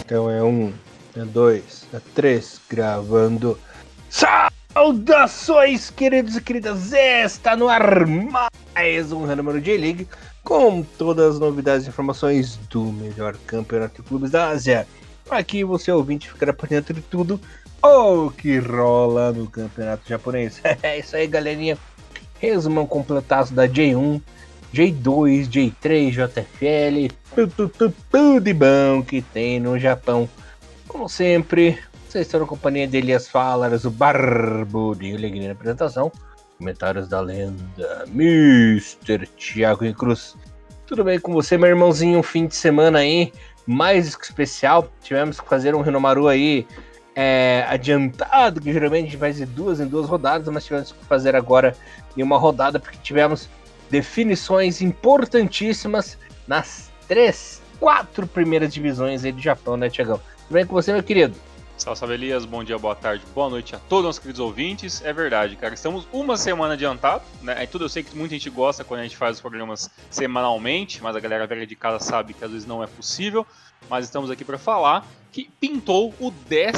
Então é 1, é 2, é 3, gravando. Saudações, queridos e queridas! Está no ar mais um Random J-League com todas as novidades e informações do melhor campeonato de clubes da Ásia. Aqui você ouvinte ficará por dentro de tudo o que rola no campeonato japonês. É isso aí, galerinha. Resumão completaço da J1, J2, J3, JFL, tudo de bom que tem no Japão. Como sempre, vocês estão na companhia de Elias Falas, o Barbudinho Alegria na apresentação. Comentários da lenda, Mr. Thiago Cruz. Tudo bem com você, meu irmãozinho? Um fim de semana aí, mais que especial. Tivemos que fazer um Renomaru aí adiantado, que geralmente a gente faz de duas em duas rodadas, mas tivemos que fazer agora em uma rodada, porque tivemos definições importantíssimas nas 4 primeiras divisões aí do Japão, né, Thiagão? Tudo bem com você, meu querido? Salve, Elias, bom dia, boa tarde, boa noite a todos os nossos queridos ouvintes. É verdade, cara, estamos uma semana adiantado, né? Tudo eu sei que muita gente gosta quando a gente faz os programas semanalmente, mas a galera velha de casa sabe que às vezes não é possível. Mas estamos aqui para falar que pintou o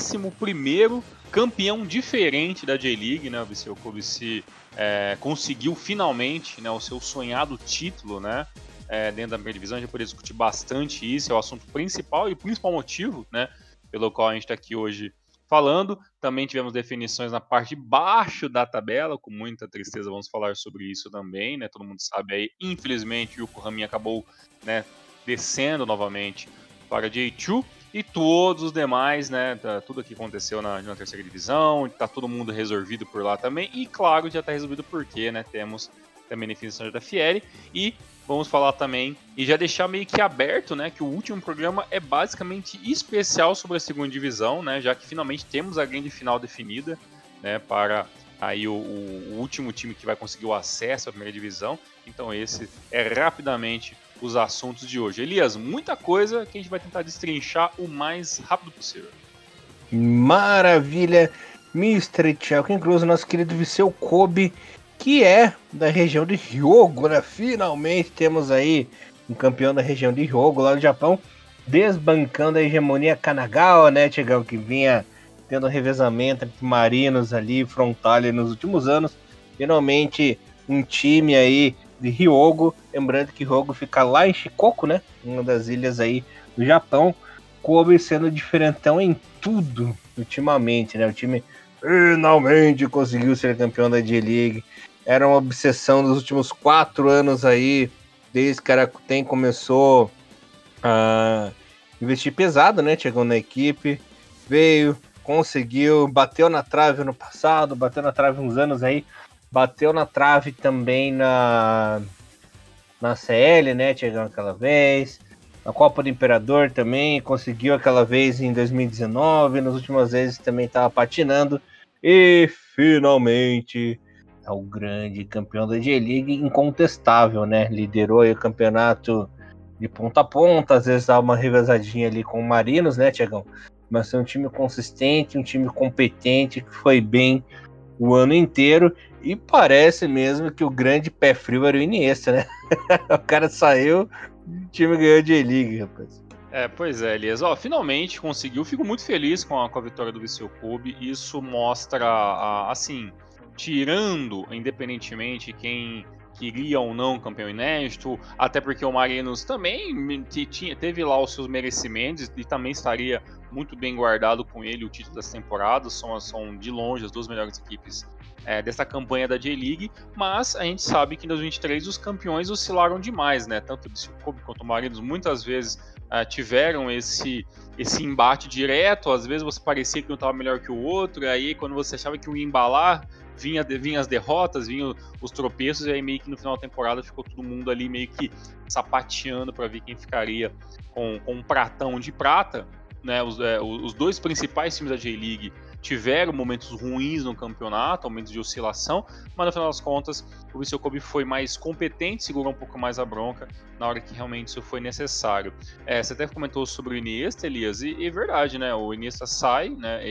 11º campeão diferente da J-League, né? O Viseu Kobe conseguiu finalmente, né, o seu sonhado título, né? Dentro da primeira divisão. A gente vai poder discutir bastante isso, é o assunto principal e o principal motivo, né, pelo qual a gente está aqui hoje falando. Também tivemos definições na parte de baixo da tabela, com muita tristeza vamos falar sobre isso também, né? Todo mundo sabe aí, infelizmente, o Yokohama acabou, né, descendo novamente para J2 e todos os demais, né? Tudo que aconteceu na terceira divisão, tá todo mundo resolvido por lá também. E claro, já tá resolvido porque, né? Temos também a definição da Fieri e vamos falar também e já deixar meio que aberto, né? Que o último programa é basicamente especial sobre a segunda divisão, né? Já que finalmente temos a grande final definida, né? Para aí o último time que vai conseguir o acesso à primeira divisão. Então esse é rapidamente os assuntos de hoje. Elias, muita coisa que a gente vai tentar destrinchar o mais rápido possível. Maravilha, Mr. Thiago Cruz, nosso querido Viseu Kobe, que é da região de Hyogo, né? Finalmente temos aí um campeão da região de Hyogo lá no Japão, desbancando a hegemonia Kanagawa, né, Thiago, que vinha tendo um revezamento entre marinos ali, Frontale nos últimos anos. Finalmente um time aí de Hyogo, lembrando que Hyogo fica lá em Shikoku, né, uma das ilhas aí do Japão. Kobe sendo diferentão em tudo ultimamente, né, o time finalmente conseguiu ser campeão da J-League. Era uma obsessão dos últimos 4 anos aí, desde que a Rakuten começou a investir pesado, né, chegou na equipe, veio, conseguiu, bateu na trave no passado, bateu na trave uns anos aí, bateu na trave também na CL, né, chegou aquela vez, na Copa do Imperador também, conseguiu aquela vez em 2019, nas últimas vezes também estava patinando, e finalmente é o grande campeão da J-League, incontestável, né, liderou aí o campeonato de ponta a ponta, às vezes dá uma revezadinha ali com o Marinos, né, Thiagão? Mas é um time consistente, um time competente, que foi bem o ano inteiro, e parece mesmo que o grande pé frio era o Iniesta, né? O cara saiu, o time ganhou a J-League, rapaz. Pois é, Elias. Finalmente conseguiu. Fico muito feliz com a vitória do Viseu Kobe. Isso mostra, assim, tirando, independentemente, quem queria ou não campeão inédito, até porque o Marinos também teve lá os seus merecimentos e também estaria muito bem guardado com ele o título dessa temporada. São de longe as duas melhores equipes dessa campanha da J-League, mas a gente sabe que em 2023 os campeões oscilaram demais, né? Tanto o Viseu Kobe quanto o Marinos muitas vezes tiveram esse embate direto. Às vezes você parecia que um estava melhor que o outro, e aí quando você achava que ia embalar, vinha as derrotas, vinham os tropeços, e aí meio que no final da temporada ficou todo mundo ali meio que sapateando para ver quem ficaria com um pratão de prata, né? Os dois principais times da J-League tiveram momentos ruins no campeonato, momentos de oscilação, mas no final das contas o Viseu Kobe foi mais competente, segurou um pouco mais a bronca na hora que realmente isso foi necessário. Você até comentou sobre o Iniesta, Elias, e é verdade, né? O Iniesta sai, né?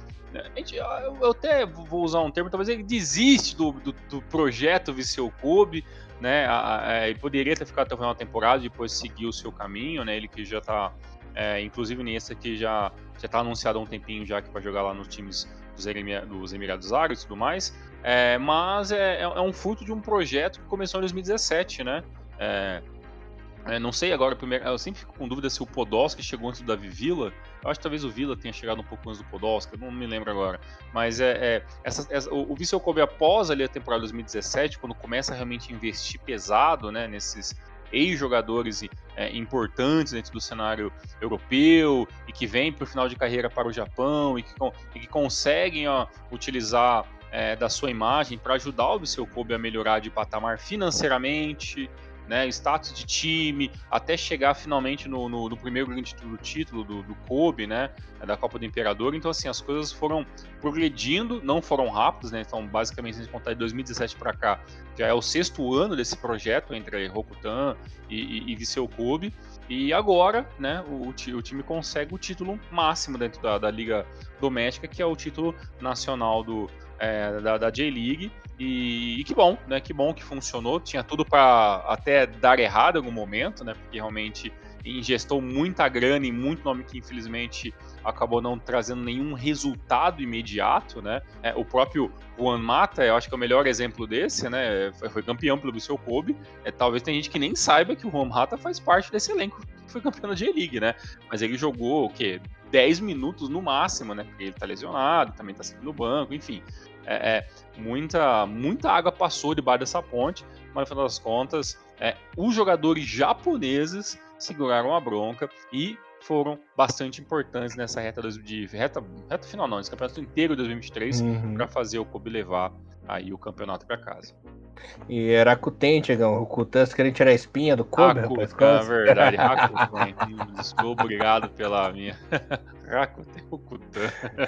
Eu até vou usar um termo, talvez ele desiste do projeto Viseu Kobe, né? Ele poderia ter ficado até o final da temporada e depois seguir o seu caminho, né? Ele que já está inclusive nesse aqui já está anunciado há um tempinho já que vai jogar lá nos times dos Emirados Árabes e tudo mais, mas é um fruto de um projeto que começou em 2017, né? Não sei agora, eu sempre fico com dúvida se o Podolski chegou antes do Davi Villa. Eu acho que talvez o Villa tenha chegado um pouco antes do Podolski, eu não me lembro agora. Mas o Vissel Kobe, após ali a temporada de 2017, quando começa a realmente investir pesado, né, nesses ex-jogadores importantes dentro do cenário europeu e que vêm para o final de carreira para o Japão e que conseguem utilizar da sua imagem para ajudar o Vissel Kobe a melhorar de patamar financeiramente, né, status de time, até chegar finalmente no primeiro grande título do Kobe, né, da Copa do Imperador. Então, assim, as coisas foram progredindo, não foram rápidas, né, então, basicamente, se a gente contar de 2017 para cá, já é o 6º ano desse projeto entre Rokutan e Vissel Kobe, e agora, né, o time consegue o título máximo dentro da Liga Doméstica, que é o título nacional da J-League. E que bom, né? Que bom que funcionou. Tinha tudo para até dar errado em algum momento, né? Porque realmente ingestou muita grana e muito nome que infelizmente acabou não trazendo nenhum resultado imediato, né? O próprio Juan Mata, eu acho que é o melhor exemplo desse, né? Foi campeão pelo Vissel Kobe. Talvez tenha gente que nem saiba que o Juan Mata faz parte desse elenco que foi campeão da J-League, né? Mas ele jogou o quê? 10 minutos no máximo, né? Porque ele tá lesionado, também tá sempre no banco, enfim. Muita água passou debaixo dessa ponte, mas no final das contas, os jogadores japoneses seguraram a bronca e foram bastante importantes nessa reta final não, nesse campeonato inteiro de 2023, para fazer o Kobe levar aí o campeonato para casa. E era Rakuten, Tiagão. O Kutan, você queria tirar a espinha do Kobe, rapaz? É verdade, Rakuten. Obrigado pela minha... Rakuten, Kutan.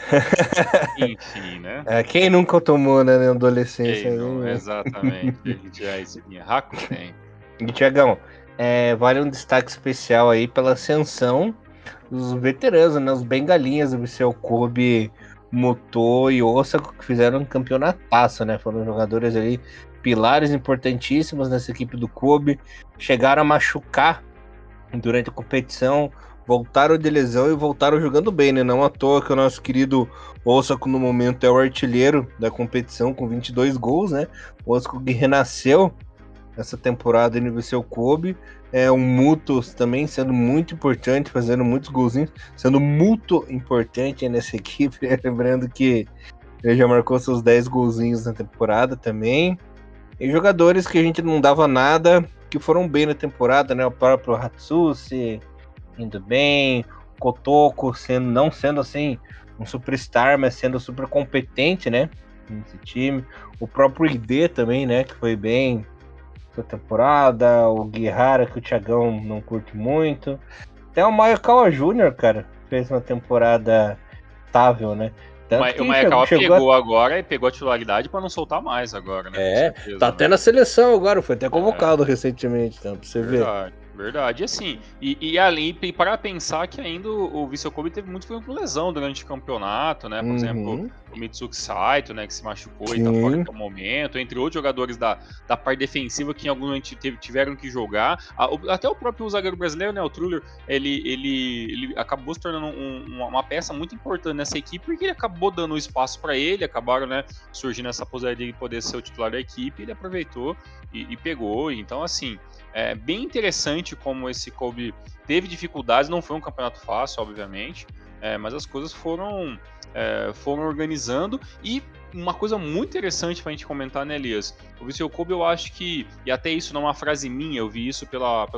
Enfim, né? Quem nunca tomou, né, na adolescência? Exatamente, tirar a espinha. Rakuten. E, Tiagão, vale um destaque especial aí pela ascensão dos veteranos, né? Os bengalinhas do Vissel Kobe, Muto e Osaka, que fizeram um campeonataço, né? Foram jogadores ali, pilares importantíssimos nessa equipe do Kobe. Chegaram a machucar durante a competição, voltaram de lesão e voltaram jogando bem, né? Não à toa que o nosso querido Osaka, no momento, é o artilheiro da competição, com 22 gols, né? O Osaka que renasceu essa temporada no Vissel Kobe. O Muto também sendo muito importante, fazendo muitos golzinhos, sendo muito importante nessa equipe. Lembrando que ele já marcou seus 10 golzinhos na temporada também. E jogadores que a gente não dava nada, que foram bem na temporada, né? O próprio Hatsushi indo bem, Kotoko não sendo assim um superstar, mas sendo super competente, né? Nesse time. O próprio ID também, né? Que foi bem essa temporada. O Guihara, que o Thiagão não curte muito. Até o Maekawa Jr., cara, fez uma temporada estável, né? O Maekawa pegou agora e pegou a titularidade para não soltar mais agora, né? Tá até na seleção agora, foi até convocado recentemente, então, pra você ver. Verdade, e assim, e para pensar que ainda o Vissel Kobe teve muito problema com lesão durante o campeonato, né? Por exemplo, o Mitsuki Saito, né, que se machucou e tá fora até o momento, entre outros jogadores da parte defensiva que em algum momento tiveram que jogar. Até o próprio zagueiro brasileiro, né, o Truller, ele acabou se tornando uma peça muito importante nessa equipe, porque ele acabou dando espaço para ele, acabaram, né, surgindo essa possibilidade de poder ser o titular da equipe, ele aproveitou e pegou. Então, assim, é bem interessante como esse Kobe teve dificuldades, não foi um campeonato fácil, obviamente, mas as coisas foram organizando. E uma coisa muito interessante pra gente comentar, né, Elias? O Vissel Kobe, eu acho que, e até isso não é uma frase minha, eu vi isso pelo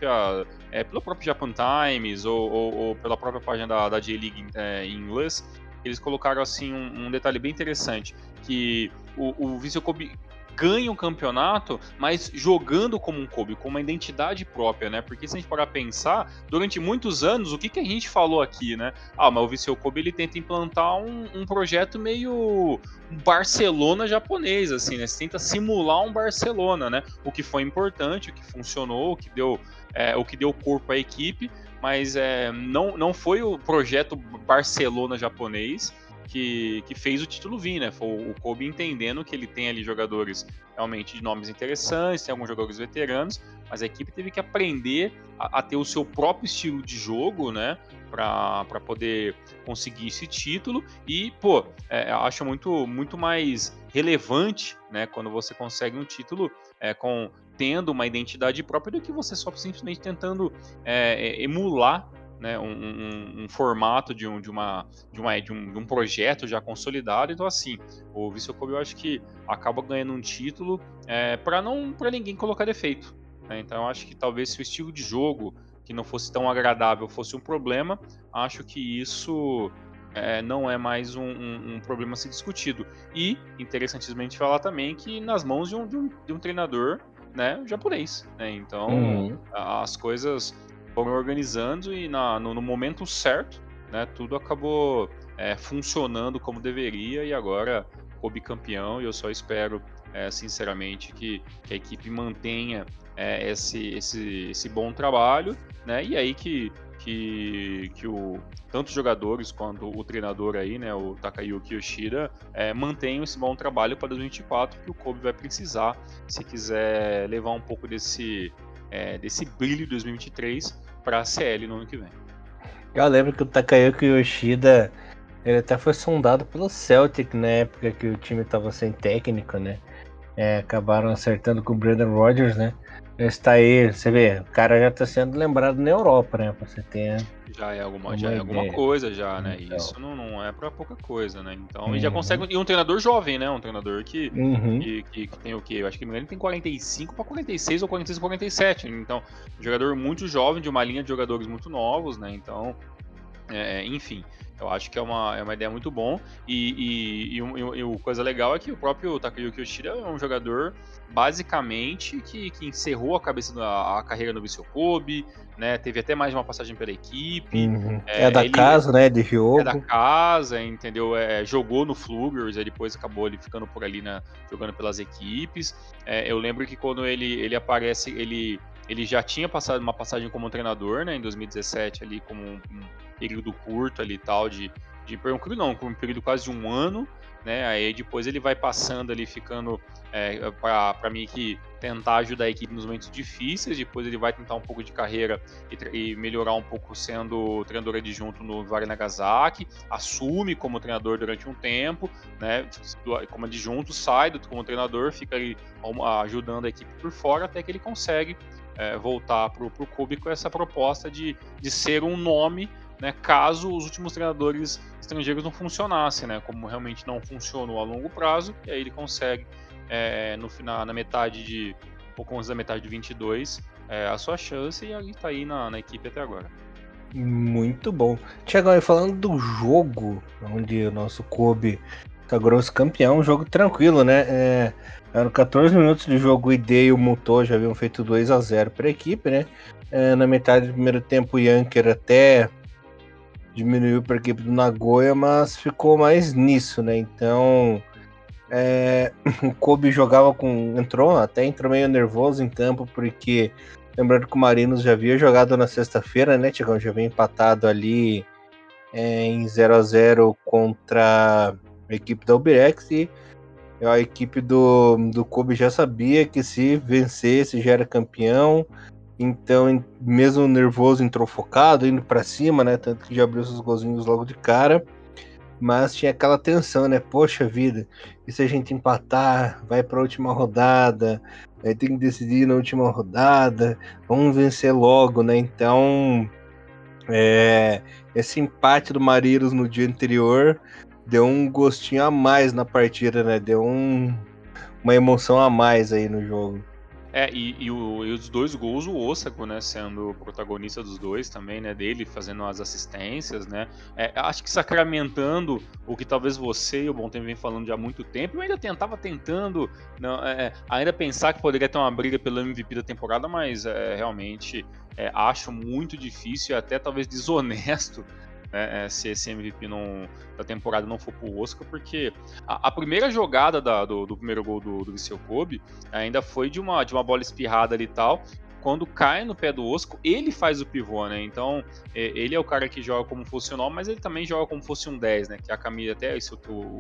próprio Japan Times ou pela própria página da J-League em inglês, eles colocaram assim um detalhe bem interessante, que o Vissel Kobe ganha um campeonato, mas jogando como um Kobe, com uma identidade própria, né? Porque se a gente parar a pensar, durante muitos anos, o que a gente falou aqui, né? Mas o Vissel Kobe, ele tenta implantar um projeto meio Barcelona japonês, assim, né? Você tenta simular um Barcelona, né? O que foi importante, o que funcionou, o que deu corpo à equipe, mas não foi o projeto Barcelona japonês. que fez o título vir, né? Foi o Kobe entendendo que ele tem ali jogadores realmente de nomes interessantes, tem alguns jogadores veteranos, mas a equipe teve que aprender a ter o seu próprio estilo de jogo, né? Para poder conseguir esse título. E, pô, acho muito mais relevante, né? Quando você consegue um título tendo uma identidade própria do que você só simplesmente tentando emular, né, um formato de um projeto já consolidado. Então, assim, o Vissel Kobe eu acho que acaba ganhando um título para ninguém colocar defeito, né? Então, eu acho que talvez se o estilo de jogo que não fosse tão agradável fosse um problema, acho que isso não é mais um problema a ser discutido. E, interessantemente falar também que nas mãos de um treinador, né, japonês, né? Então, as coisas foram organizando e no momento certo, né, tudo acabou funcionando como deveria, e agora Kobe campeão, e eu só espero sinceramente que a equipe mantenha esse bom trabalho, né, e aí que tanto os jogadores quanto o treinador aí, né, o Takayuki Yoshida, mantenham esse bom trabalho para 2024, que o Kobe vai precisar se quiser levar um pouco desse brilho de 2023 para a CL no ano que vem. Eu lembro que o Takayuki Yoshida, ele até foi sondado pelo Celtic na época que o time estava sem técnico, né? Acabaram acertando com o Brendan Rodgers, né? Está aí, você vê, o cara já está sendo lembrado na Europa, né? Pra você ter Já é alguma ideia. coisa, já, né? Então. Isso não é para pouca coisa, né? Então, e já consegue. E um treinador jovem, né? Um treinador que tem o quê? Eu acho que ele tem 45 para 46 ou 46 para 47. Então, um jogador muito jovem, de uma linha de jogadores muito novos, né? Então, enfim, eu acho que é uma ideia muito bom. E coisa legal é que o próprio Takayuki Yoshida é um jogador basicamente que encerrou a carreira no Vissel Kobe, né? Teve até mais de uma passagem pela equipe. É da casa, né? De Hyogo. É da casa, entendeu? Jogou no Flugers, aí depois acabou ele ficando por ali, né, jogando pelas equipes. Eu lembro que quando ele aparece, ele já tinha passado uma passagem como treinador, né, em 2017 ali, como um período curto ali e tal, com um período quase de um ano, né? Aí depois ele vai passando ali, ficando para mim que tentar ajudar a equipe nos momentos difíceis. Depois ele vai tentar um pouco de carreira e melhorar um pouco sendo treinador adjunto no Vale Nagasaki, assume como treinador durante um tempo, né? Como adjunto, sai como treinador, fica ali ajudando a equipe por fora, até que ele consegue voltar para o Kobe com essa proposta de ser um nome, né, caso os últimos treinadores estrangeiros não funcionassem, né, como realmente não funcionou a longo prazo. E aí ele consegue no final, pouco antes da metade de 22, a sua chance, e aí tá aí na equipe até agora. Muito bom. Tiagão, falando do jogo, onde o nosso Kobe sagrou-se campeão, um jogo tranquilo, né? Eram 14 minutos de jogo, o Ide e o Muto já haviam feito 2-0 para a equipe, né? Na metade do primeiro tempo, o Yanker até diminuiu para a equipe do Nagoya, mas ficou mais nisso, né? Então, o Kobe entrou meio nervoso em campo, porque lembrando que o Marinos já havia jogado na sexta-feira, né, Tiagão? Já havia empatado ali em 0-0 contra a equipe da Ubirex, e a equipe do Kobe já sabia que se vencesse já era campeão. Então, mesmo nervoso, entrou focado, indo para cima, né? Tanto que já abriu seus golzinhos logo de cara. Mas tinha aquela tensão, né? Poxa vida, e se a gente empatar, vai para a última rodada, tem que decidir na última rodada, vamos vencer logo, né? Então, esse empate do Marinos no dia anterior deu um gostinho a mais na partida, né? Deu uma emoção a mais aí no jogo. E os dois gols, o Osako, né, sendo o protagonista dos dois também, né, dele fazendo as assistências, né, acho que sacramentando o que talvez você e o Bom Tempo vem falando já há muito tempo. Eu ainda tentando ainda pensar que poderia ter uma briga pelo MVP da temporada, mas realmente acho muito difícil e até talvez desonesto, se esse MVP da temporada não for pro Oscar, porque a primeira jogada do primeiro gol do Vissel Kobe ainda foi de uma bola espirrada ali e tal. quando cai no pé do Osco, ele faz o pivô, né? Então, ele é o cara que joga como fosse um 9, mas ele também joga como fosse um 10, né? Que a camisa, até isso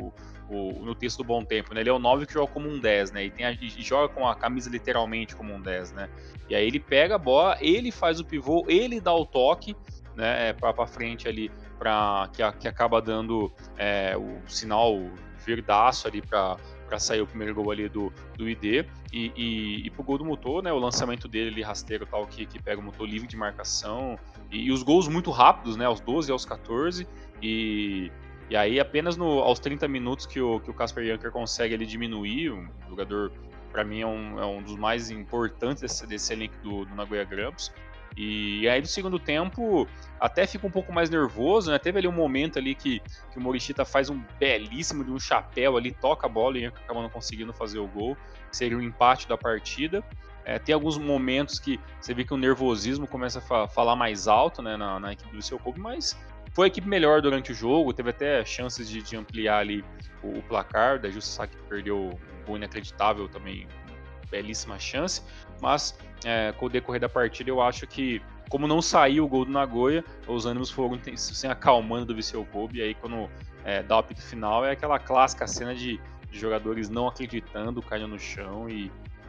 no texto do Bom Tempo, né? Ele é o 9 que joga como um 10, né? E joga com a camisa literalmente como um 10, né? E aí ele pega a bola, ele faz o pivô, ele dá o toque, né? Pra frente ali, que acaba dando o sinal verdaço ali para sair o primeiro gol ali do ID e pro gol do motor, né, o lançamento dele ali rasteiro tal, que pega o motor livre de marcação e os gols muito rápidos, né, aos 12 e aos 14 e aí apenas aos 30 minutos que o Casper Janker consegue ele diminuir, um jogador para mim é um dos mais importantes desse elenco do Nagoya Grampus. E aí no segundo tempo até fica um pouco mais nervoso, né? Teve ali um momento ali que o Morishita faz um belíssimo de um chapéu ali, toca a bola e acaba não conseguindo fazer o gol, que seria o empate da partida. Tem alguns momentos que você vê que o nervosismo começa a falar mais alto, né, na equipe do Viseu Kobe, mas foi a equipe melhor durante o jogo, teve até chances de ampliar ali o placar, da Justa Saki perdeu um gol inacreditável também, belíssima chance, mas com o decorrer da partida eu acho que, como não saiu o gol do Nagoya, os ânimos foram se acalmando do Viseu Kobe, e aí quando dá o apito final é aquela clássica cena de jogadores não acreditando, caindo no chão e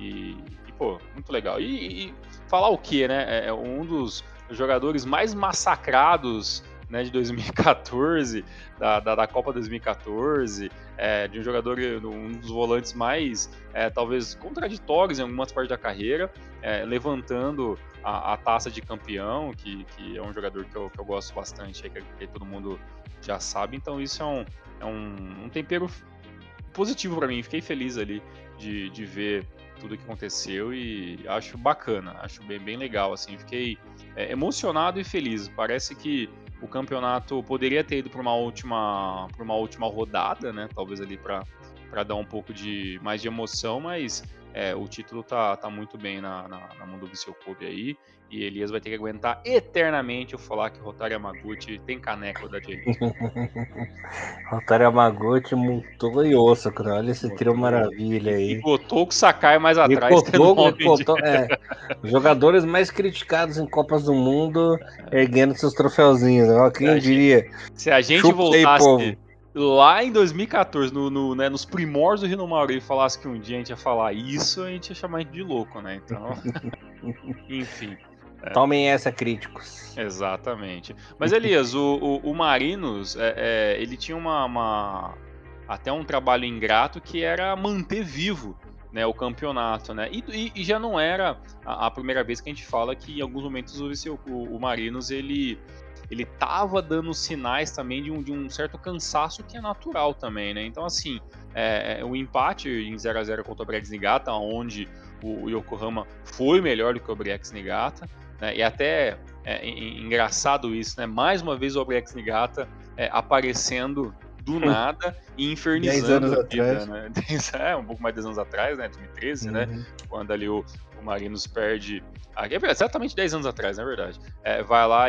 pô, muito legal. E falar o que, né? É um dos jogadores mais massacrados, né, de 2014, da Copa 2014, de um jogador, um dos volantes mais, talvez, contraditórios em algumas partes da carreira, levantando a taça de campeão, que é um jogador que eu gosto bastante, que todo mundo já sabe, então isso é um tempero positivo para mim, fiquei feliz ali de ver tudo que aconteceu e acho bacana, acho bem legal, assim, fiquei emocionado e feliz, parece que o campeonato poderia ter ido para uma última rodada, né? Talvez ali para dar um pouco mais de emoção, mas o título tá muito bem na mão do Viseu Kobe aí, e Elias vai ter que aguentar eternamente eu falar que Rotary Yamaguchi tem caneco da J-League. Rotary Yamaguchi multou e osso, cara. Olha esse trio maravilha aí. E botou o Sakai mais atrás. Jogadores mais criticados em Copas do Mundo erguendo seus troféuzinhos. Ó, quem diria? Se a gente voltasse lá em 2014, nos primórdios do Hinomaru, e falasse que um dia a gente ia falar isso, a gente ia chamar a gente de louco, né? Então, enfim. Tomem essa, críticos. Exatamente. Mas, Elias, o Marinos, ele tinha até um trabalho ingrato que era manter vivo, né, o campeonato, né? E já não era a primeira vez que a gente fala que em alguns momentos o Marinos ele tava dando sinais também de um certo cansaço que é natural também, né? Então, assim, o empate em 0-0 contra o Brex Niigata, onde o Yokohama foi melhor do que o Brex Niigata, né? E até engraçado isso, né? Mais uma vez o Brex Niigata aparecendo do nada e infernizando a vida, né? Um pouco mais de 10 anos atrás, né? 2013, né? Quando ali o Marinos perde... exatamente 10 anos atrás, na verdade. Vai lá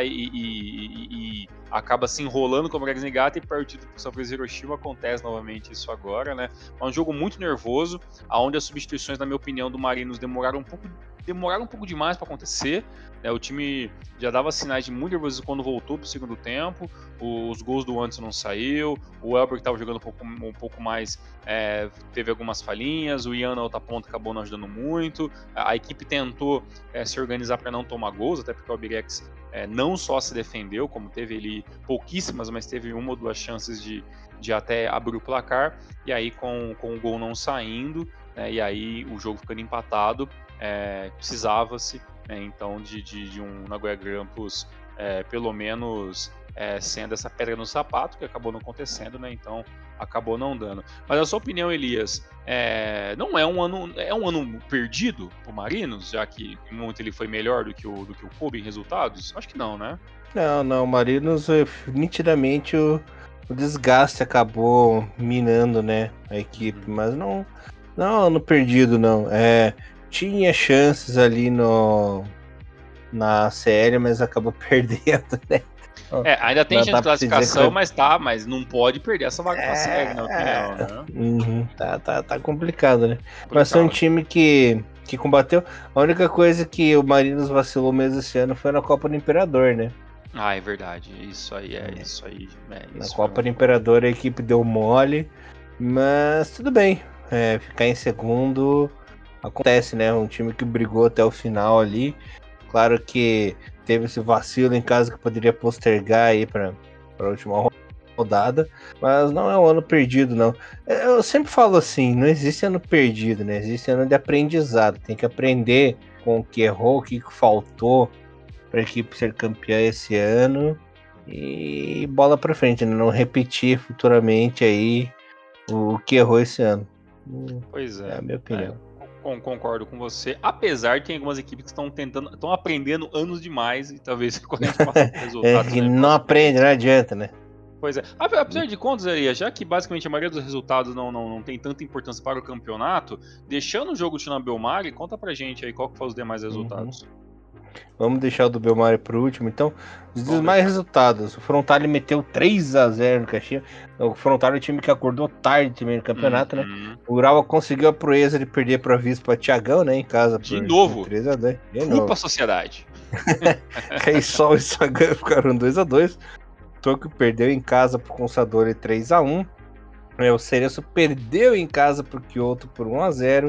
e acaba se enrolando com o Brex Niigata e perde o título pro São Francisco Hiroshima. Acontece novamente isso agora, né? É um jogo muito nervoso, onde as substituições, na minha opinião, do Marinos demoraram um pouco demais para acontecer. O time já dava sinais de muito nervosismo quando voltou pro segundo tempo. Os gols do Anderson não saiu. O Elber, que estava jogando um pouco mais, teve algumas falhinhas. O Ian na outra ponta acabou não ajudando muito. A equipe tentou se organizar para não tomar gols, até porque o Albirex não só se defendeu, como teve ali pouquíssimas, mas teve uma ou duas chances de até abrir o placar. E aí, com o gol não saindo, e aí o jogo ficando empatado, precisava-se, então, de um Nagoya Grampus pelo menos sendo essa pedra no sapato, que acabou não acontecendo, né? Então acabou não dando. Mas a sua opinião, Elias, não é um ano perdido pro Marinos, já que em um momento ele foi melhor do que o Kobe em resultados? Acho que não, né? Não, o Marinos, nitidamente o desgaste acabou minando, né, a equipe, mas não é um ano perdido, não. Tinha chances ali na série, mas acabou perdendo, né? Ainda tem chance de classificação, mas não pode perder essa vaga pra série, na opinião, né? Tá complicado, né? Mas é um time que que combateu. A única coisa que o Marinos vacilou mesmo esse ano foi na Copa do Imperador, né? Ah, é verdade. Isso aí. Na Copa do Imperador a equipe deu mole, mas tudo bem. Ficar em segundo acontece, né? Um time que brigou até o final ali. Claro que teve esse vacilo em casa que poderia postergar aí para a última rodada, mas não é um ano perdido, não. Eu sempre falo assim, não existe ano perdido, né? Existe ano de aprendizado. Tem que aprender com o que errou, o que faltou para a equipe ser campeã esse ano e bola para frente, né? Não repetir futuramente aí o que errou esse ano. Pois é. É a minha opinião. Concordo com você, apesar de tem algumas equipes que estão aprendendo anos demais e talvez quando a gente passa por resultados... que não aprende, não adianta, né? Pois é, apesar de contas, já que basicamente a maioria dos resultados não tem tanta importância para o campeonato, deixando o jogo de Belmari, conta pra gente aí qual que foram os demais resultados. Vamos deixar o do Belmari pro último, então. Os demais resultados. O Frontale meteu 3-0 no Caxias. O Frontale é o time que acordou tarde também no campeonato, né? O Urawa conseguiu a proeza de perder pra Vispa Tiagão, né? Em casa. De novo. 3-2. Culpa a sociedade. Reisol e Sagan ficaram 2-2. Tokyo perdeu em casa pro Consadole 3-1. O Cereço perdeu em casa pro Kyoto por 1-0.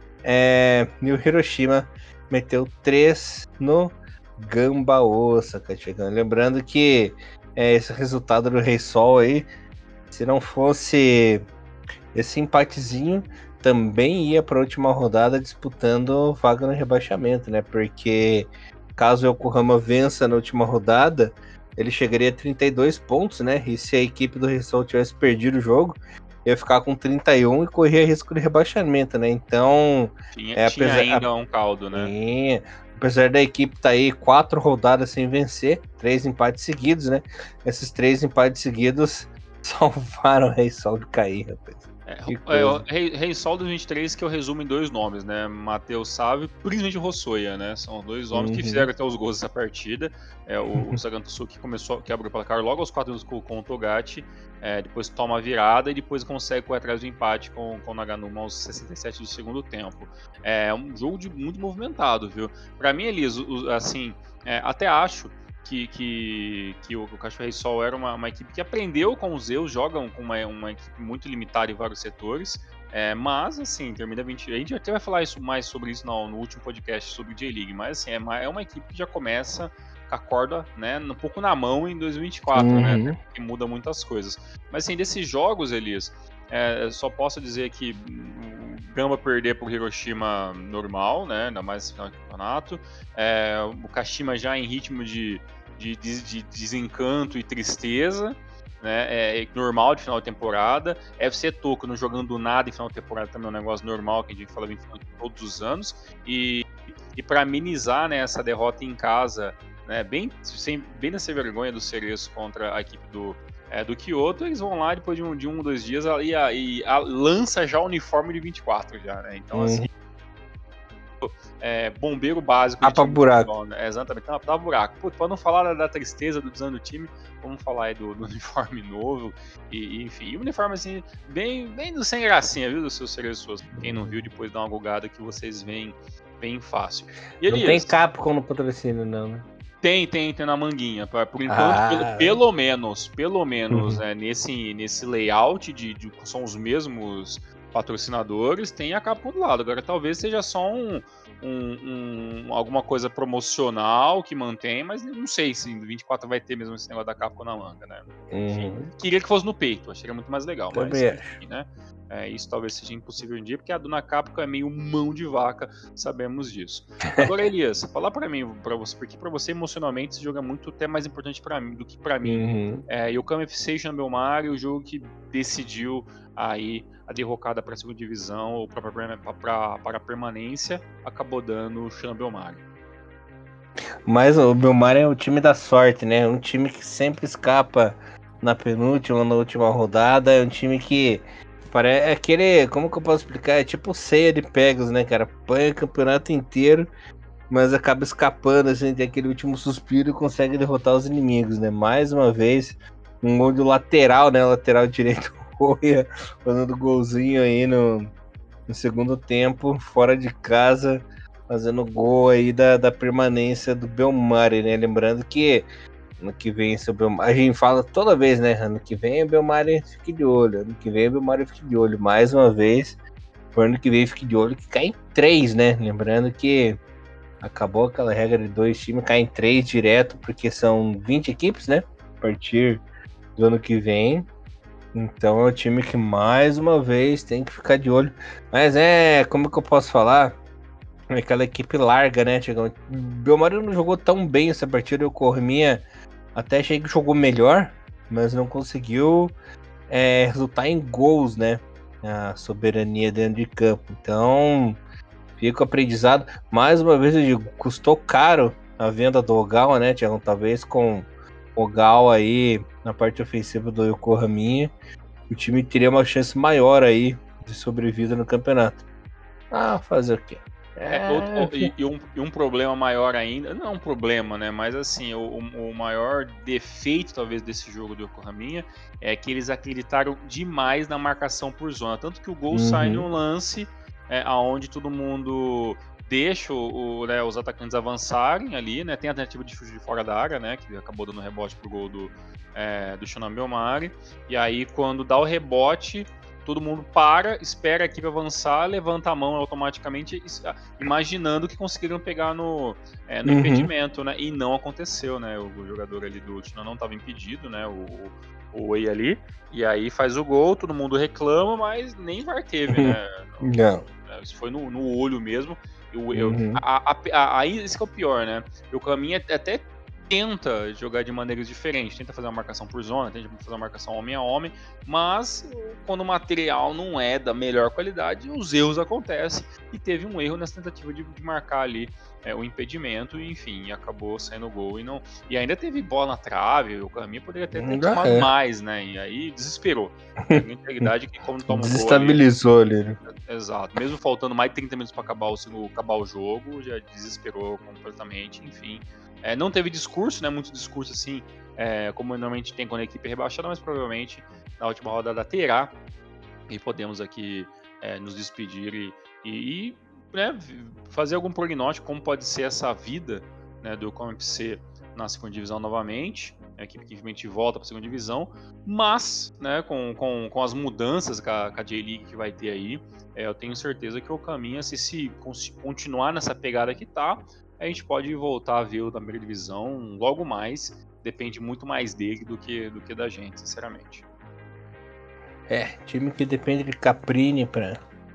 E o Hiroshima meteu 3 no Gamba Osaka, chegando. Lembrando que esse resultado do Reisol aí, se não fosse esse empatezinho, também ia para a última rodada disputando vaga no rebaixamento, né? Porque caso o Yokohama vença na última rodada, ele chegaria a 32 pontos, né? E se a equipe do Reisol tivesse perdido o jogo, ia ficar com 31 e corria risco de rebaixamento, né? Então... Tinha ainda um caldo, né? Sim, apesar da equipe estar aí 4 rodadas sem vencer, 3 empates seguidos, né? Esses 3 empates seguidos salvaram o Reisol de cair, rapaz. Reisol dos 23, que eu resumo em 2 nomes, né? Matheus Sávio e principalmente o Rossoya, né? São 2 homens que fizeram até os gols dessa partida. O Sagantosuki que abre o placar logo aos 4 minutos com o Togashi, depois toma a virada e depois consegue correr atrás do empate com o Naganuma aos 67 do segundo tempo. É um jogo muito movimentado, viu? Pra mim, Elias, assim, até acho que o Cachorro Reisol era uma equipe que aprendeu com os erros, jogam com uma equipe muito limitada em vários setores, mas assim, termina 20. A gente até vai falar mais sobre isso no último podcast sobre o J-League, mas assim, é uma equipe que já começa com a corda, né, um pouco na mão em 2024, né, que muda muitas coisas. Mas assim, desses jogos, Elias, só posso dizer que o Gamba perder pro Hiroshima normal, né, ainda mais no final do campeonato, o Kashima já em ritmo de desencanto e tristeza, né? Normal de final de temporada. FC Tokyo não jogando nada em final de temporada também é um negócio normal que a gente fala em todos os anos. E para amenizar, né, essa derrota em casa, né, bem nessa vergonha do Cereço contra a equipe do Kyoto, eles vão lá depois de 1 ou 2 dias e lança já o uniforme de 24 já, né? Então assim, bombeiro básico. Tapa buraco. Né? Exatamente, tapa buraco. Pô, pra não falar da tristeza do desânimo do time, vamos falar aí do uniforme novo. Enfim, e o uniforme assim, bem sem gracinha, viu, dos seus Cereços. Quem não viu, depois dá uma gogada que vocês veem bem fácil. E, não tem Capcom no patrocínio, não, né? Tem na manguinha, por enquanto, pelo menos, né, nesse layout são os mesmos patrocinadores, tem a Capcom do lado. Agora talvez seja só alguma coisa promocional que mantém, mas não sei se em 24 vai ter mesmo esse negócio da Capcom na manga, né? Enfim, queria que fosse no peito, acharia muito mais legal, mas enfim, né? Isso talvez seja impossível um dia, porque a dona Capcom é meio mão de vaca, sabemos disso. Agora, Elias, fala pra mim, pra você, porque pra você emocionalmente esse jogo é muito até mais importante pra mim do que pra mim. Yokohama FC Belmari, o jogo que decidiu aí a derrocada para a segunda divisão ou para a permanência, acabou dando o Belmari. Mas o Belmari é o time da sorte, né? Um time que sempre escapa na penúltima, na última rodada. É um time que parece aquele, como que eu posso explicar? É tipo ceia de Pegasus, né, cara? Põe o campeonato inteiro, mas acaba escapando, assim, tem aquele último suspiro e consegue derrotar os inimigos, né? Mais uma vez, um gol do lateral, né? Lateral direito, fazendo golzinho aí no segundo tempo, fora de casa, fazendo gol aí da permanência do Belmari, né? Lembrando que ano que vem, se o Belmari, a gente fala toda vez, né? Ano que vem o Belmari fique de olho, ano que vem o Belmari fique de olho. Mais uma vez, por ano que vem fique de olho que cai em 3, né? Lembrando que acabou aquela regra de 2 times, cai em 3 direto, porque são 20 equipes, né? A partir do ano que vem. Então é um time que mais uma vez tem que ficar de olho. Mas como que eu posso falar? Aquela equipe larga, né, Tiagão? O Belmari não jogou tão bem essa partida, o Corminha até achei que jogou melhor, mas não conseguiu resultar em gols, né? A soberania dentro de campo. Então, fica o aprendizado. Mais uma vez eu digo, custou caro a venda do Ogawa, né, Tiagão? Talvez com o Ogawa aí na parte ofensiva do Yokohama, o time teria uma chance maior aí de sobrevida no campeonato. Fazer o quê? E um problema maior ainda, não é um problema, né? Mas assim, o maior defeito talvez desse jogo do Yokohama é que eles acreditaram demais na marcação por zona. Tanto que o gol sai num lance onde todo mundo deixa os atacantes avançarem ali, né? Tem a tentativa de chute de fora da área, né? Que acabou dando rebote pro gol do Shonan Belmari. E aí, quando dá o rebote, todo mundo espera a equipe avançar, levanta a mão automaticamente, imaginando que conseguiram pegar no impedimento, né? E não aconteceu, né? O jogador ali do Shonan não estava impedido, né? O Wei ali. E aí faz o gol, todo mundo reclama, mas nem VAR teve, né? Não. Isso foi no olho mesmo. Aí esse que é o pior, né? O caminho até tenta jogar de maneiras diferentes, tenta fazer uma marcação por zona, tenta fazer uma marcação homem a homem, mas quando o material não é da melhor qualidade, os erros acontecem, e teve um erro nessa tentativa de marcar ali o impedimento, e enfim, acabou saindo gol, e ainda teve bola na trave, o caminho poderia ter tomado mais, né, e aí desesperou. A realidade é que como toma um desestabilizou gol ali, né? Exato, mesmo faltando mais de 30 minutos para acabar o jogo, já desesperou completamente, enfim. Não teve discurso, né? Muito discurso assim, como normalmente tem quando a equipe é rebaixada, mas provavelmente na última rodada terá. E podemos aqui nos despedir e né, fazer algum prognóstico como pode ser essa vida, né, do Yokohama FC na segunda divisão novamente. A equipe que infelizmente volta para a segunda divisão, mas né, com as mudanças que a J-League que vai ter aí, eu tenho certeza que o caminho, se continuar nessa pegada que tá, a gente pode voltar a ver o da primeira divisão logo mais. Depende muito mais dele do que da gente, sinceramente. Time que depende de Caprini pra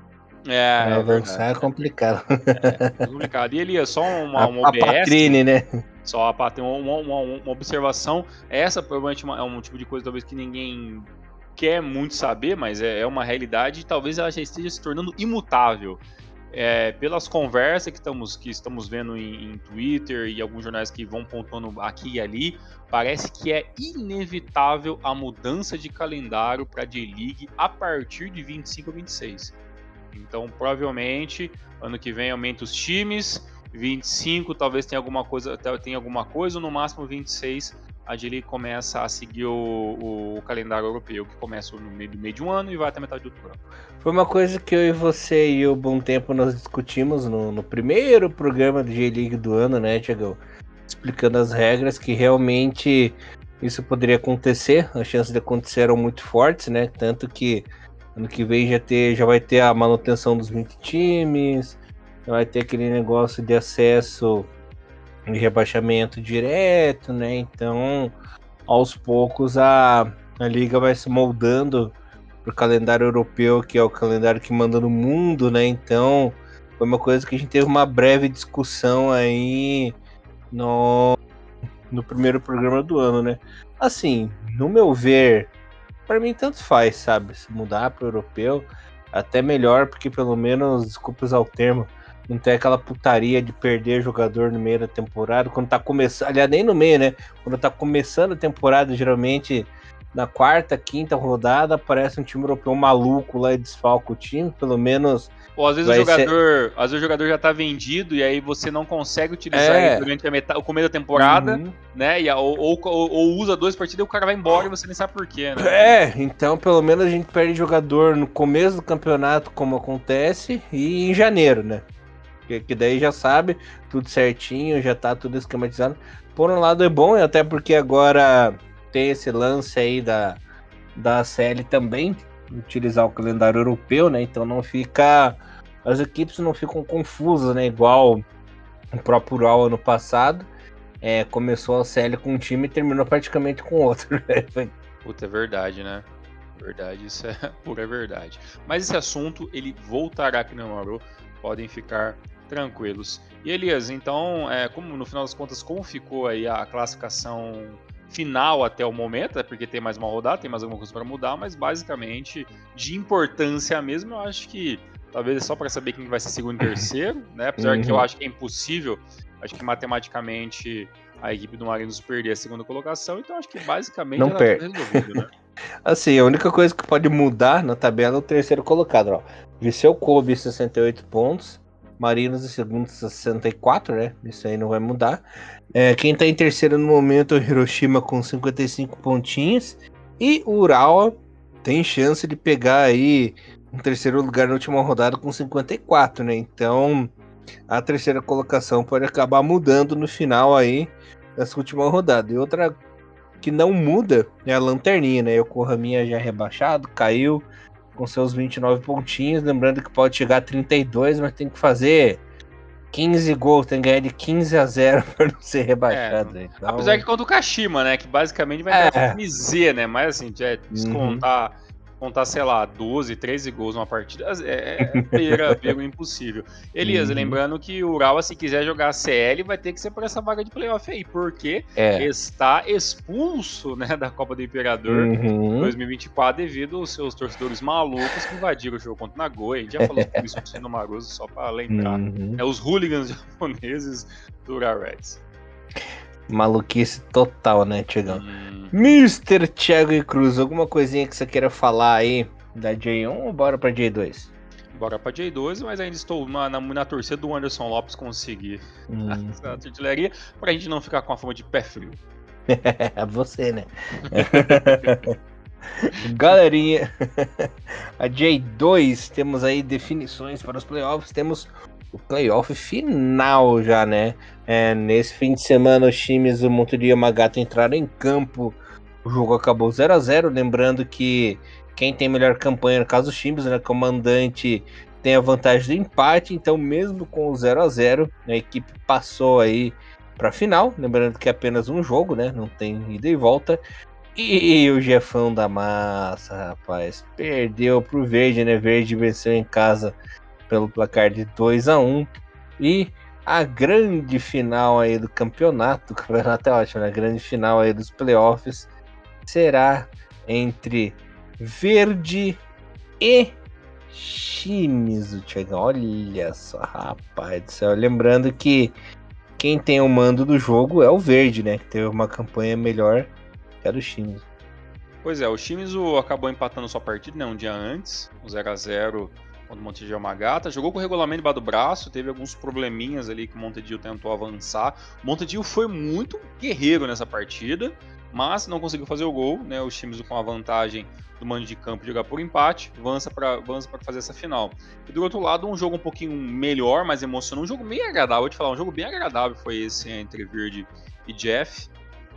avançar é complicado. É complicado. E ele é só uma OBS. A Patrini, né? Só tem uma observação. Essa provavelmente é um tipo de coisa talvez que ninguém quer muito saber, mas é uma realidade e talvez ela já esteja se tornando imutável. Pelas conversas que estamos vendo em Twitter e alguns jornais que vão pontuando aqui e ali, parece que é inevitável a mudança de calendário para a J-League a partir de 25 ou 26. Então, provavelmente, ano que vem aumenta os times, 25 talvez tenha alguma coisa, ou no máximo 26 a J-League começa a seguir o calendário europeu, que começa no meio de um ano e vai até metade do outro ano. Foi uma coisa que eu e você e o Bom Tempo nós discutimos no primeiro programa do J-League do ano, né, Thiago? Explicando as regras, que realmente isso poderia acontecer, as chances de acontecer eram muito fortes, né? Tanto que ano que vem já vai ter a manutenção dos 20 times, vai ter aquele negócio de acesso e rebaixamento direto, né? Então, aos poucos a liga vai se moldando pro calendário europeu, que é o calendário que manda no mundo, né? Então, foi uma coisa que a gente teve uma breve discussão aí no primeiro programa do ano, né? Assim, no meu ver, para mim tanto faz, sabe? Se mudar pro europeu, até melhor, porque pelo menos, desculpa usar o termo, não tem aquela putaria de perder jogador no meio da temporada, quando tá começando, aliás, nem no meio, né? Quando tá começando a temporada, geralmente na quarta, quinta rodada, aparece um time europeu maluco lá e desfalca o time, pelo menos Ou às vezes o jogador já tá vendido e aí você não consegue utilizar ele durante o começo da temporada, né? Ou usa 2 partidas e o cara vai embora e você nem sabe por quê, né? Então pelo menos a gente perde jogador no começo do campeonato, como acontece, e em janeiro, né? Que daí já sabe tudo certinho, já tá tudo esquematizado. Por um lado é bom, até porque agora tem esse lance aí da CL também, utilizar o calendário europeu, né? Então não fica. As equipes não ficam confusas, né? Igual o próprio Ural ano passado. Começou a CL com um time e terminou praticamente com outro. Puta, é verdade, né? Verdade, isso é pura verdade. Mas esse assunto, ele voltará aqui no Maru, podem ficar tranquilos. E Elias, então, como no final das contas, como ficou aí a classificação final até o momento, porque tem mais uma rodada, tem mais alguma coisa para mudar, mas basicamente, de importância mesmo, eu acho que talvez é só para saber quem vai ser segundo e terceiro, né? Apesar que eu acho que é impossível, acho que matematicamente a equipe do Marinos perder a segunda colocação, então acho que basicamente não já tá tudo perde. resolvido, né? Assim, a única coisa que pode mudar na tabela é o terceiro colocado, ó. Viseu Kobe 68 pontos, Marinos em segundo 64, né? Isso aí não vai mudar. Quem tá em terceiro no momento é o Hiroshima com 55 pontinhos. E o Urawa tem chance de pegar aí um terceiro lugar na última rodada com 54, né? Então a terceira colocação pode acabar mudando no final aí dessa última rodada. E outra que não muda é a lanterninha, né? O Kohaminha já rebaixado, caiu com seus 29 pontinhos. Lembrando que pode chegar a 32, mas tem que fazer 15 gols, tem que ganhar de 15-0 para não ser rebaixado. Né? Então... Apesar que contra o Kashima, né? Que basicamente vai entrar com time Z, né? Mas assim, descontar, sei lá, 12, 13 gols numa partida beira o impossível. Elias, lembrando que o Urawa, se quiser jogar a CL, vai ter que ser por essa vaga de playoff aí, porque está expulso, né, da Copa do Imperador 2024 devido aos seus torcedores malucos que invadiram o jogo contra o Nagoya. A gente já falou sobre isso no Maruso, só para lembrar. Os hooligans japoneses do Urawa Reds. Maluquice total, né, Tiagão? Mr. Thiago e Cruz, alguma coisinha que você queira falar aí da J1 ou bora pra J2? Bora pra J2, mas ainda estou na torcida do Anderson Lopes conseguir essa artilharia pra gente não ficar com a fama de pé frio. Você, né? Galerinha, a J2, temos aí definições para os playoffs, temos o playoff final já, né? Nesse fim de semana os times do Monte de Yamagata entraram em campo, o jogo acabou 0-0, lembrando que quem tem melhor campanha, no caso os times, né, comandante, tem a vantagem do empate, então mesmo com o 0-0, a equipe passou aí para a final, lembrando que é apenas um jogo, né? Não tem ida e volta. E o Jefão da Massa, rapaz, perdeu pro Verde, né? Verde venceu em casa pelo placar de 2-1. E a grande final aí do campeonato, o campeonato é ótimo, né? A grande final aí dos playoffs será entre Verde e Shimizu, Thiago. Olha só, rapaz do céu. Lembrando que quem tem o mando do jogo é o Verde, né? Que teve uma campanha melhor que a do Shimizu. Pois é, o Shimizu acabou empatando sua partida, né, um dia antes, o 0-0 contra o Monte de Yamagata. Jogou com o regulamento debaixo do braço, teve alguns probleminhas ali que o Montedio tentou avançar. O Montedio foi muito guerreiro nessa partida, mas não conseguiu fazer o gol, né? O Shimizu com a vantagem do mando de campo jogar por empate, avança para fazer essa final. E do outro lado, um jogo um pouquinho melhor, mais emocionante, um jogo bem agradável, vou te falar, um jogo bem agradável foi esse entre Verde e Jeff.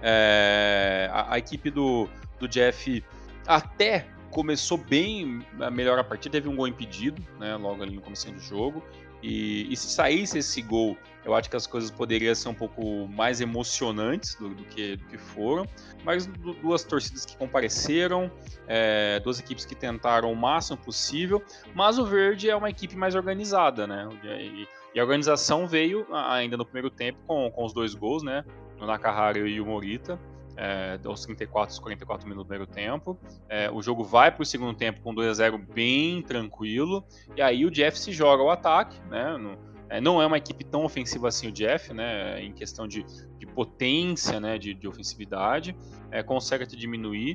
A equipe do Jeff até começou bem melhor a partida, teve um gol impedido, né, logo ali no começo do jogo, e se saísse esse gol, eu acho que as coisas poderiam ser um pouco mais emocionantes do que foram, mas duas torcidas que compareceram, duas equipes que tentaram o máximo possível, mas o Verde é uma equipe mais organizada, né, e a organização veio ainda no primeiro tempo com os 2 gols, né, o Nakahara e o Morita, aos 34 e 44 minutos do primeiro tempo. O jogo vai para o segundo tempo com 2-0 bem tranquilo, e aí o Jeff se joga ao ataque, né? Não é uma equipe tão ofensiva assim o Jeff, né? Em questão de potência, né? De ofensividade, consegue te diminuir.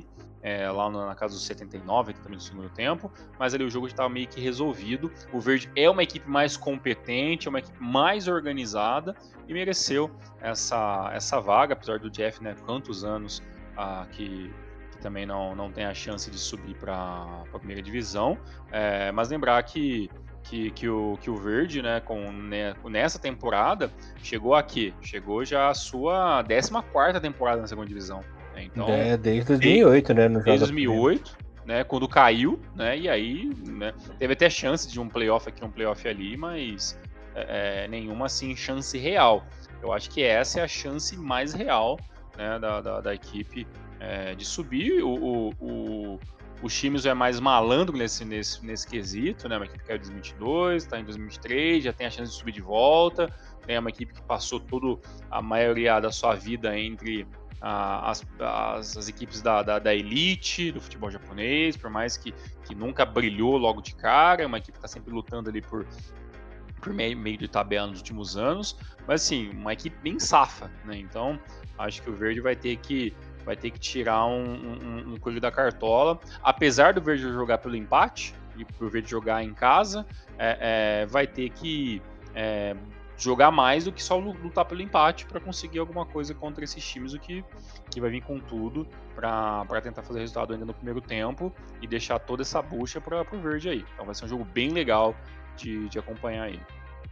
lá na casa dos 79, 80 minutos do segundo tempo, mas ali o jogo estava meio que resolvido. O Verde é uma equipe mais competente, é uma equipe mais organizada e mereceu essa vaga, apesar do Jeff, né, quantos anos que também não tem a chance de subir para a primeira divisão, mas lembrar que o Verde, né, nessa temporada, chegou já a sua 14ª temporada na segunda divisão. Né? Então, desde 2008, né? Desde 2008, né, quando caiu, né, e aí, né, teve até chance de um playoff aqui, um playoff ali, mas nenhuma assim chance real. Eu acho que essa é a chance mais real, né, da equipe de subir. O Shimizu é mais malandro nesse quesito, né? Uma equipe que caiu em 2022, está em 2023, já tem a chance de subir de volta. É uma equipe que passou a maioria da sua vida entre as equipes da elite do futebol japonês, por mais que nunca brilhou logo de cara. É uma equipe que está sempre lutando ali por meio de tabela nos últimos anos, mas assim, uma equipe bem safa, né? Então, acho que o Verde vai ter que tirar um coelho da cartola. Apesar do Verde jogar pelo empate e pro Verde jogar em casa, vai ter que jogar mais do que só lutar pelo empate para conseguir alguma coisa contra esses times, o que vai vir com tudo para tentar fazer resultado ainda no primeiro tempo e deixar toda essa bucha para o Verde aí. Então vai ser um jogo bem legal de acompanhar aí.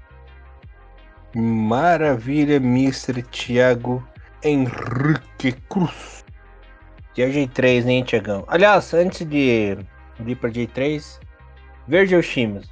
Maravilha, Mr. Thiago Henrique Cruz. De J3, hein, Thiagão? Aliás, antes de ir pra J3, Verde ou Shimizu?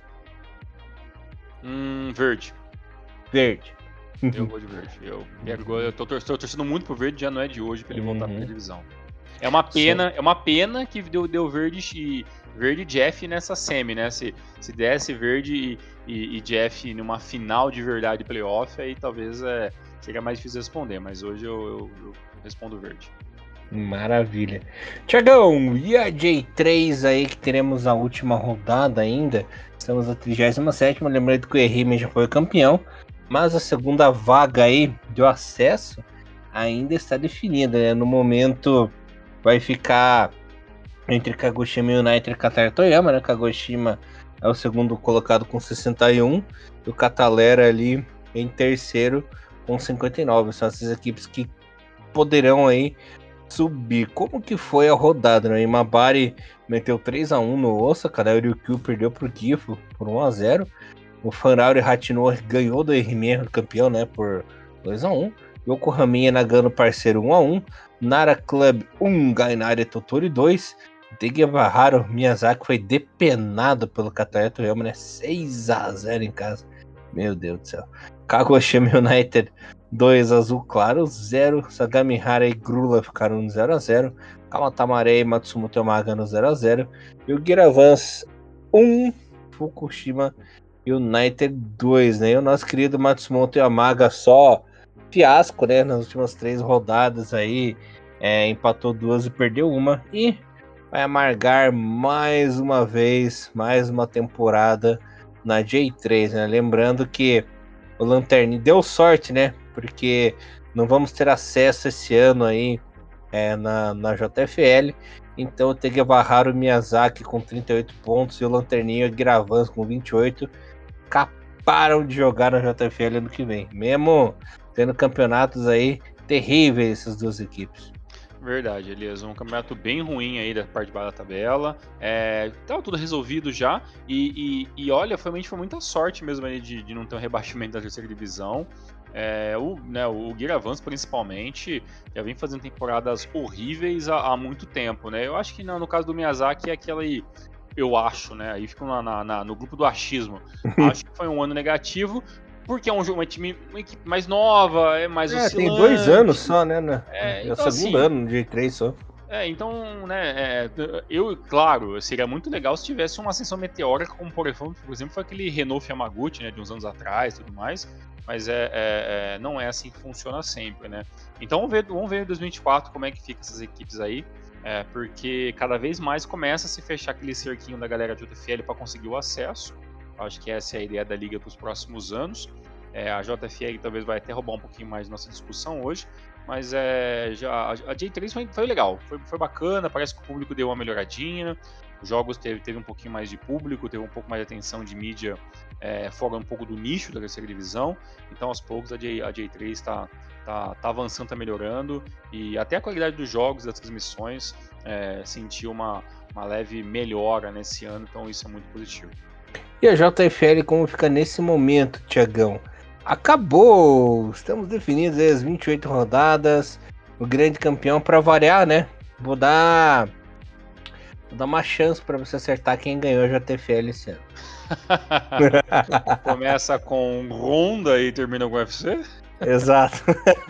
Verde. Verde. Eu vou de Verde. Eu tô torcendo muito pro Verde, já não é de hoje pra ele voltar pra divisão. É uma pena que deu Verde e Jeff nessa semi, né? Se desse Verde e Jeff numa final de verdade playoff, aí talvez seria mais difícil responder, mas hoje eu respondo Verde. Maravilha. Tiagão, e a J3 aí que teremos a última rodada ainda? Estamos na 37ª, lembrando que o Ehime já foi campeão, mas a segunda vaga aí do acesso ainda está definida, né? No momento vai ficar entre Kagoshima United e Qatar Toyama, né? Kagoshima é o segundo colocado com 61 e o Catalera ali em terceiro com 59. São essas equipes que poderão aí subir. Como que foi a rodada, né? Imabari meteu 3-1 no Osaka, né? O Ryukyu perdeu pro Gifu por 1-0. O Fanauri Hachino ganhou do Ehime, campeão, né? Por 2-1. Yokohama Nagano parceiro 1-1. Nara Club 1, Gainari Totori 2. Degavaharu Miyazaki foi depenado pelo Kataya Toyama, né? 6-0 em casa. Meu Deus do céu. Kagoshima United 2, Azul Claro 0. Sagamihara e Grula ficaram no 0-0. Kamatamare e Matsumoto Yamaga no 0-0. E o Giravans 1, Fukushima United 2, né? E o nosso querido Matsumoto Yamaga só fiasco, né? Nas últimas 3 rodadas aí. Empatou 2 e perdeu 1. E vai amargar mais uma vez, mais uma temporada na J3, né? Lembrando que o Lanterninha deu sorte, né? Porque não vamos ter acesso esse ano aí na JFL. Então o Tegavaharu Miyazaki com 38 pontos e o Lanterninha e o Giravans com 28 caparam de jogar na JFL ano que vem. Mesmo tendo campeonatos aí terríveis essas duas equipes. Verdade, Elias. Um campeonato bem ruim aí da parte de baixo da tabela. Tava tudo resolvido já. E olha, foi muita sorte mesmo aí de não ter um rebaixamento da terceira divisão. O Giravans, principalmente, já vem fazendo temporadas horríveis há muito tempo, né? Eu acho que no caso do Miyazaki é aquela aí. Eu acho, né? Aí ficam no grupo do achismo. Acho que foi um ano negativo. Porque é uma equipe mais nova, é mais oscilante. Tem 2 anos só, né? É o segundo assim, ano de 3 só. Então, né, claro, seria muito legal se tivesse uma ascensão meteórica, como por exemplo foi aquele Renault Yamaguchi, né, de uns anos atrás e tudo mais, mas não é assim que funciona sempre, né. Então vamos ver em 2024 como é que ficam essas equipes aí, porque cada vez mais começa a se fechar aquele cerquinho da galera de JFL para conseguir o acesso. Acho que essa é a ideia da liga para os próximos anos. A JFL talvez vai até roubar um pouquinho mais da nossa discussão hoje, mas já, a J3 foi legal, foi bacana, parece que o público deu uma melhoradinha, os jogos teve um pouquinho mais de público, teve um pouco mais de atenção de mídia fora um pouco do nicho da terceira divisão, então aos poucos a J3 tá avançando, tá melhorando, e até a qualidade dos jogos, das transmissões, sentiu uma leve melhora nesse ano, então isso é muito positivo. E a JFL como fica nesse momento, Tiagão? Acabou! Estamos definidos as 28 rodadas, o grande campeão para variar, né? Vou dar uma chance para você acertar quem ganhou a JFL esse ano. Começa com Honda e termina com UFC? Exato.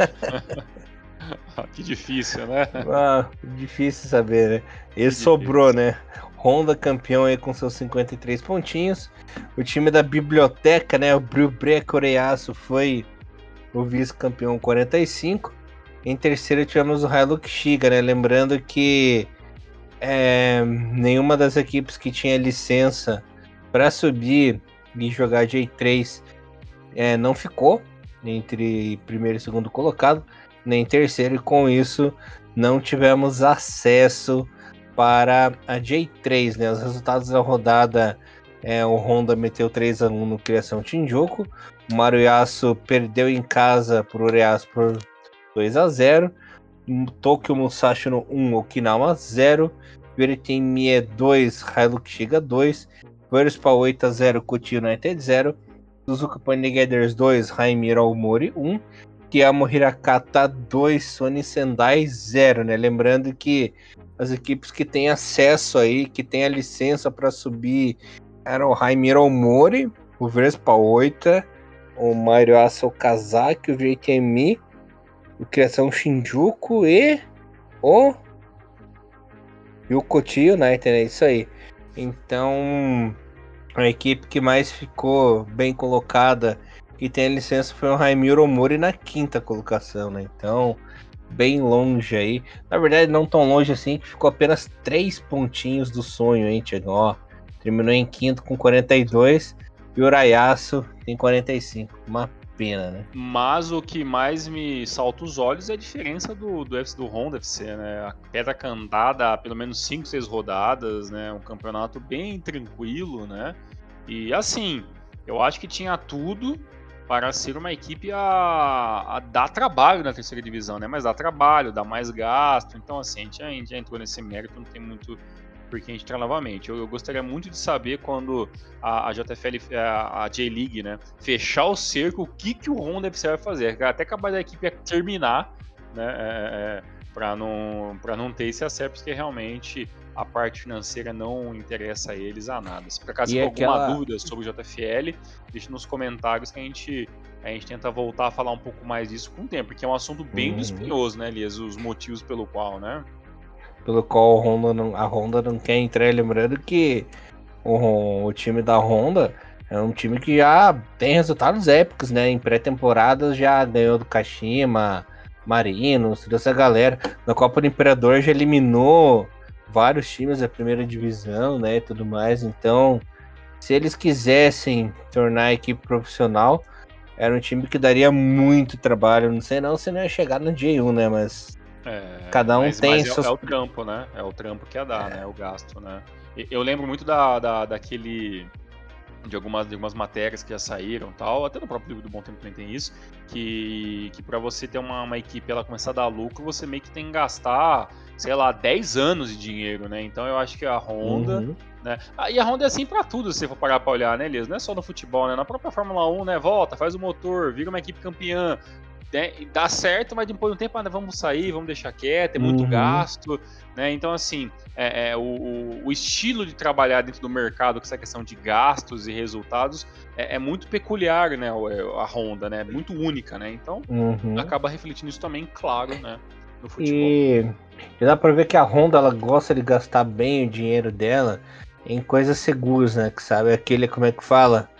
Que difícil, né? Difícil saber, né? Ele sobrou, né? Honda campeão aí com seus 53 pontinhos. O time da biblioteca, né? O Brubreco Coreiaço foi o vice-campeão 45. Em terceiro tivemos o Hilux Shiga, né? Lembrando que nenhuma das equipes que tinha licença para subir e jogar J3 não ficou entre primeiro e segundo colocado, nem terceiro, e com isso não tivemos acesso para a J3, né? Os resultados da rodada, o Honda meteu 3-1 no Criação Shinjuku, o Maruyasu perdeu em casa para o Ureasu por 2-0, Tokyo Musashi no 1, Okinawa 0, Veritemi 2, Hilux Shiga 2, Verspa 8-0, Kuti United 0, Suzuka Panigaders 2, Haimiro Aomori 1, Kiyamo Hirakata 2, Sony Sendai 0, né? Lembrando que as equipes que têm acesso aí, que têm a licença para subir, eram o Haimiro Aomori, o Verspa 8, o Maruyasu Okazaki, o VTMI, o Criação Shinjuku e o Kuti United, é isso aí. Então, a equipe que mais ficou bem colocada e tem a licença foi o Haimiro Aomori na quinta colocação, né? Então, bem longe aí. Na verdade, não tão longe assim, que ficou apenas 3 pontinhos do sonho, hein, Thiago? Ó, terminou em quinto com 42 e o Urayasu tem 45. Uma pena, né? Mas o que mais me salta os olhos é a diferença do Honda FC, né? A Pedra Candada, pelo menos 5, 6 rodadas, né? Um campeonato bem tranquilo, né? E assim, eu acho que tinha tudo para ser uma equipe a dar trabalho na terceira divisão, né? Mas dá trabalho, dá mais gasto. Então, assim, a gente já entrou nesse mérito, não tem muito por que a gente entrar novamente. Eu gostaria muito de saber quando a JFL, a J-League, né, fechar o cerco, o que o Honda FC vai fazer. Até acabar da equipe terminar, né? Para não ter esse acesso, porque realmente a parte financeira não interessa a eles a nada. Se por acaso tiver alguma dúvida sobre o JFL, deixe nos comentários que a gente tenta voltar a falar um pouco mais disso com o tempo, porque é um assunto bem espinhoso, né, Elias? Os motivos pelo qual, né? Pelo qual a Honda não quer entrar. Lembrando que o time da Honda é um time que já tem resultados épicos, né? Em pré-temporada já ganhou do Kashima, Marinos, toda essa galera. Na Copa do Imperador já eliminou vários times da primeira divisão, né? E tudo mais. Então, se eles quisessem tornar a equipe profissional, era um time que daria muito trabalho. Não sei se não ia chegar no J1, né? Mas cada um tem seus... É o trampo, né? É o trampo que ia dar, né? O gasto, né? Eu lembro muito daquele... De algumas matérias que já saíram, tal, até no próprio livro do Bom Tempo também tem isso, que para você ter uma equipe ela começar a dar lucro, você meio que tem que gastar, sei lá, 10 anos de dinheiro, né? Então eu acho que a Honda, né? E a Honda é assim pra tudo, se você for parar pra olhar, né, Elias? Não é só no futebol, né? Na própria Fórmula 1, né? Volta, faz o motor, vira uma equipe campeã, né? Dá certo, mas depois de um tempo, vamos sair, vamos deixar quieto, é muito gasto, né? Então, assim, o estilo de trabalhar dentro do mercado com essa questão de gastos e resultados é muito peculiar, né? A Honda, né? Muito única, né? Então, acaba refletindo isso também, claro, né? No futebol. E dá pra ver que a Honda, ela gosta de gastar bem o dinheiro dela em coisas seguras, né? Que sabe, aquele, como é que fala?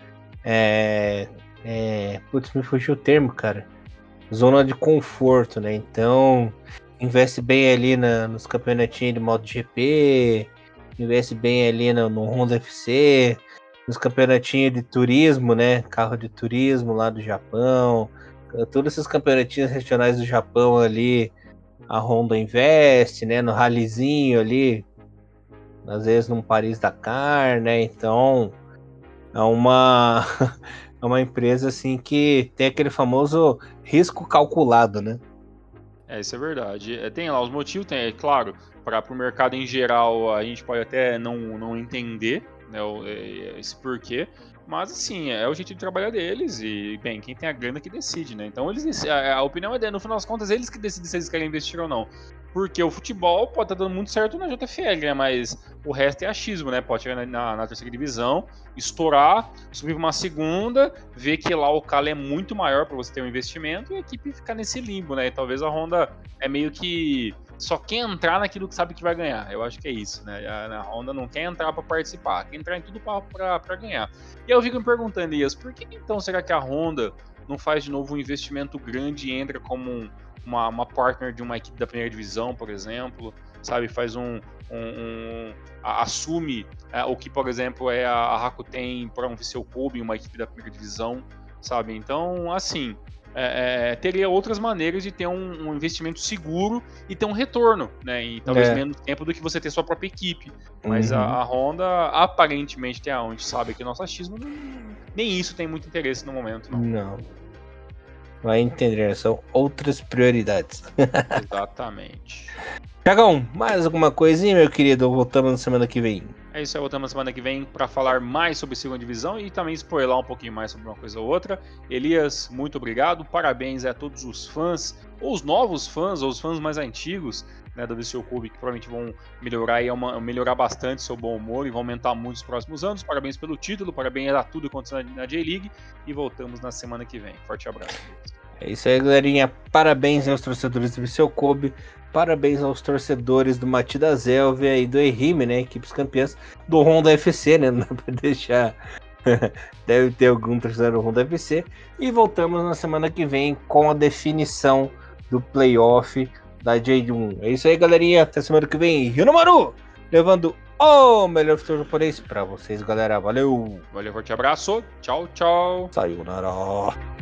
Putz, me fugiu o termo, cara. Zona de conforto, né? Então, investe bem ali nos campeonatinhos de MotoGP, investe bem ali no Honda FC, nos campeonatinhos de turismo, né? Carro de turismo lá do Japão, Todos esses campeonatinhos regionais do Japão ali, a Honda investe, né? No rallyzinho ali, às vezes num Paris-Dakar, né? Então é uma é uma empresa assim que tem aquele famoso risco calculado, né? Isso é verdade. Tem lá os motivos, tem, é claro, para o mercado em geral a gente pode até não entender, né, esse porquê, mas assim, é o jeito de trabalhar deles e, bem, quem tem a grana que decide, né? Então eles, a opinião é, no final das contas, eles que decidem se eles querem investir ou não. Porque o futebol pode estar dando muito certo na JFL, né? Mas o resto é achismo, né? Pode chegar na terceira divisão, estourar, subir para uma segunda, ver que lá o calo é muito maior para você ter um investimento e a equipe ficar nesse limbo, né? E talvez a Honda é meio que só quer entrar naquilo que sabe que vai ganhar. Eu acho que é isso, né? A Honda não quer entrar para participar, quer entrar em tudo para ganhar. E eu fico me perguntando, Elias, por que então será que a Honda não faz de novo um investimento grande e entra como uma partner de uma equipe da primeira divisão, por exemplo, sabe? Faz assume o que, por exemplo, é a Rakuten para um Viseu Kobe, uma equipe da primeira divisão, sabe? Então, assim, teria outras maneiras de ter um investimento seguro e ter um retorno, né? Em talvez menos tempo do que você ter sua própria equipe. Mas a Honda, aparentemente, tem aonde sabe que nosso achismo nem isso tem muito interesse no momento, não. Não. Vai entender, são outras prioridades. Exatamente. Thiagão, mais alguma coisinha, meu querido? Voltamos na semana que vem. É isso aí, voltamos na semana que vem para falar mais sobre segunda divisão e também spoiler um pouquinho mais sobre uma coisa ou outra. Elias, muito obrigado, parabéns a todos os fãs, ou os novos fãs, ou os fãs mais antigos, né, do Viseu Kobe, que provavelmente vão melhorar bastante seu bom humor e vão aumentar muito nos próximos anos. Parabéns pelo título, parabéns a tudo que aconteceu na J-League e voltamos na semana que vem. Forte abraço. É isso aí, galerinha. Parabéns aos torcedores do Viseu Kobe. Parabéns aos torcedores do Matida Zélvia e do Ehime, né? Equipes campeãs do Honda FC, né? Não dá pra deixar. Deve ter algum torcedor do Honda FC. E voltamos na semana que vem com a definição do playoff da J1. É isso aí, galerinha. Até semana que vem. Ryunomaru! Levando o melhor futebol japonês pra vocês, galera. Valeu! Valeu, forte abraço. Tchau, tchau. Sayonara.